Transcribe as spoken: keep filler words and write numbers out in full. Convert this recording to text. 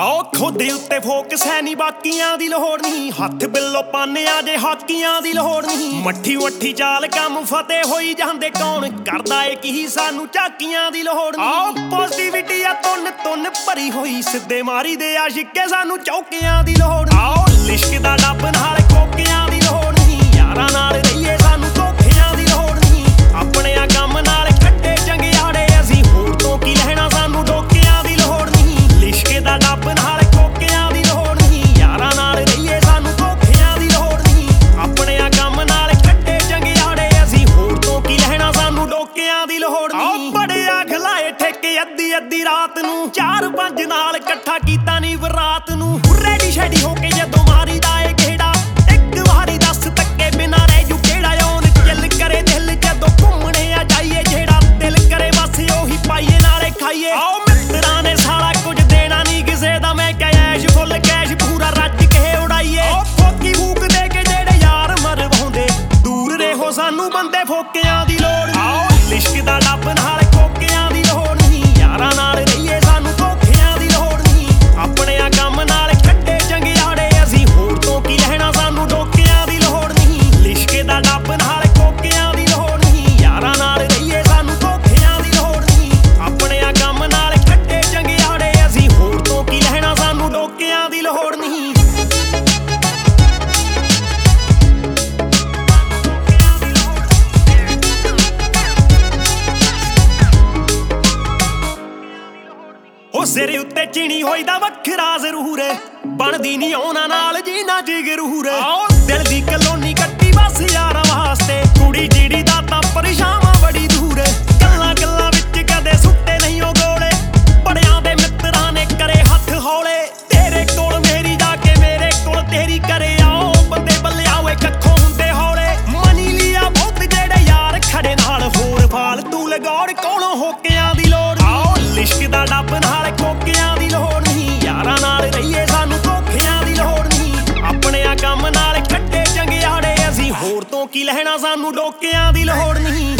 आओ खोदे उत्ते फोकस है नी बाकियां दी लोड़ नहीं हथ बिल्लो पाने आजे हाकियां दी लोड़ नहीं मट्ठी मट्ठी चाल कम फतेह होई जांदे कौन करदा ए की सानू झाकियां दी लोड़ नहीं आओ पॉजिटिविटी आ तुन तुन भरी होई सिद्धे मारी दे आशिके सानू चौकियां दी लोड़ नहीं आओ लिश्क दा डब नाल कोकियां दी लोड़ नहीं यारां नाल रहीए सानू धोखियां दी लोड़ नहीं अपने आ कम नाल कट्टे चंगियाड़े असीं होर तो की लहणा सानू डोकियां दी लोड़ नहीं लिश्क दा डब नाल कोकियां दी लोड़ नहीं यारां नाल रहीए सानू धोखियां दी लोड़ नहीं अपने आ कम नाल कट्टे चंगियाड़े असीं होर तो की लहणा सानू डोकियां दी लोड़ नहीं बड़िया खलाए ठेके अद्धी अद्धी रात नूं चार पंज नाल इकट्ठा कीता नी बरात नूं रैडी शैडी हो के जदों मारी दा ए घेड़ा एक वारी दस तक्के बिना रह जू केड़ा ओन चिल करे दिल जदों घूमणे आ जाइए जेड़ा दिल करे बस ओही पाइए नाले खाइए आओ मित्तरां ने साला कुछ देना नहीं किसे दा मैं कैश फुल कैश पूरा रज के उड़ाइए ओ फोकी फूक दे के जेड़े यार मरवाउंदे दूर रहो सानू बंदे फोकियां दी लोड़ आओ लिश्क दा डब नाल कोकियां दी लोड़ नहीं यारां नाल रहीए सानू धोखियां दी लोड़ नहीं अपने आ कम नाल कट्टे चंगियाड़े असीं होर तो की लहणा सानू डोकियां दी लोड़ नहीं लिश्क दा डब नाल कोकियां दी लोड़ नहीं यारां नाल रहीए सानू धोखियां दी लोड़ नहीं अपने आ कम नाल कट्टे चंगियाड़े असीं होर तो की लहणा सानू डोकियां दी लोड़ नहीं ओ सिर उत्ते चिनी होई दा वखरा जरूर बनदी नी औना नाल जीना जिगरूर आओ दिल दी कलोनी कट्टी बस यारां वास्ते कुड़ी जिड़ी दा तां परेशान बड़ी दूर गल्लां गल्लां विच कदे सुट्टे नहीं ओ गोले बड़ियां दे मित्तरां ने करे हत्थ हौले तेरे कोल मेरी जाके मेरे कोल तेरी करे आओ बंदे बल्ले आवे कखों हुंदे हौले मनी लिया बहुत जेड़े यार खड़े नाल होर फालतू लगौड़ कोलों होकियां दी लोड़ आओ लिश्क दा डब नाल कोकियां दी लोड़ नहीं यारां नाल रहीए सानू धोखियां दी लोड़ नहीं अपने आ कम नाल कट्टे चंगियाड़े असीं होर तो की लहणा सानू डोकियां दी लोड़ नहीं।